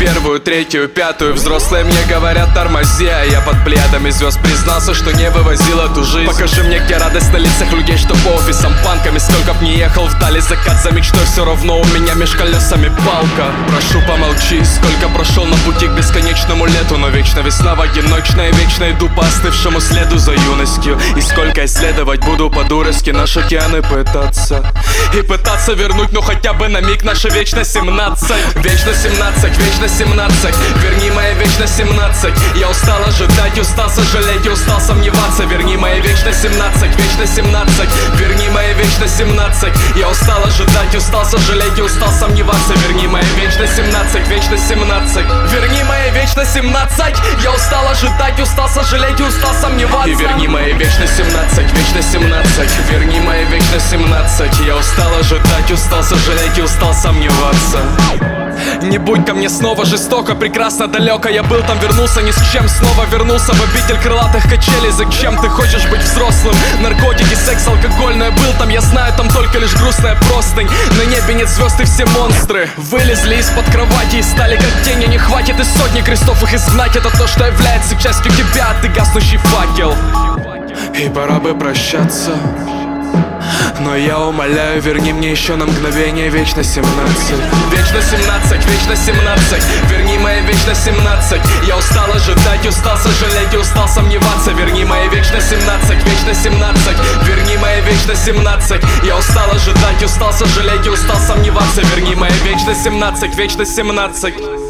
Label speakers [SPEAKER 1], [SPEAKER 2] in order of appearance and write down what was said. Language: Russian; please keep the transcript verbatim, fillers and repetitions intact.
[SPEAKER 1] первую, третью, пятую. Взрослые мне говорят тормози, а я под пледами звезд признался, что не вывозил эту жизнь. Покажи мне, где радость на лицах людей, что по офисам панками. Сколько б не ехал вдали закат за мечтой, все равно у меня меж колесами палка. Прошу, помолчи, сколько прошел на пути к бесконечному лету, но вечно весна одиночная, вечно иду по остывшему следу за юностью. И сколько исследовать буду по-дурацки наш океаны пытаться и пытаться вернуть, ну хотя бы на миг наша вечно семнадцать. Вечно семнадцать, вечно семнадцать, верни моя вечно семнадцать. Я устал ожидать, устал сожалеть и устал сомневаться. Верни моя вечно семнадцать, вечно семнадцать, верни моя вечно семнадцать. Я устал ожидать, устал сожалеть и устал сомневаться. Верни моя вечно семнадцать, вечно семнадцать, верни моя вечно семнадцать. Я устал ожидать, устал сожалеть и устал сомневаться. И верни моя вечно семнадцать, вечно семнадцать, верни моя вечно семнадцать. Я устал ожидать, устал сожалеть и устал сомневаться. Не будь ко мне снова жестоко, прекрасно далеко я был там, вернулся ни с чем. Снова вернулся в обитель крылатых качелей. Зачем ты хочешь быть взрослым? Наркотики, секс, алкоголь, но я был там, я знаю, там только лишь грустная простынь. На небе нет звезд и все монстры вылезли из-под кровати и стали как тени. Не хватит и сотни крестов их изгнать. Это то, что является частью тебя, а ты гаснущий факел. И пора бы прощаться, но я умоляю, верни мне еще на мгновение вечно семнадцать. Вечно семнадцать, вечно семнадцать, верни моя вечно семнадцать. Я устал ожидать, устал сожалеть и устал сомневаться. Верни моя вечно семнадцать, вечно семнадцать, верни моя вечно семнадцать. Я устал ожидать, устал сожалеть и устал сомневаться. Верни моя вечно семнадцать, вечно семнадцать.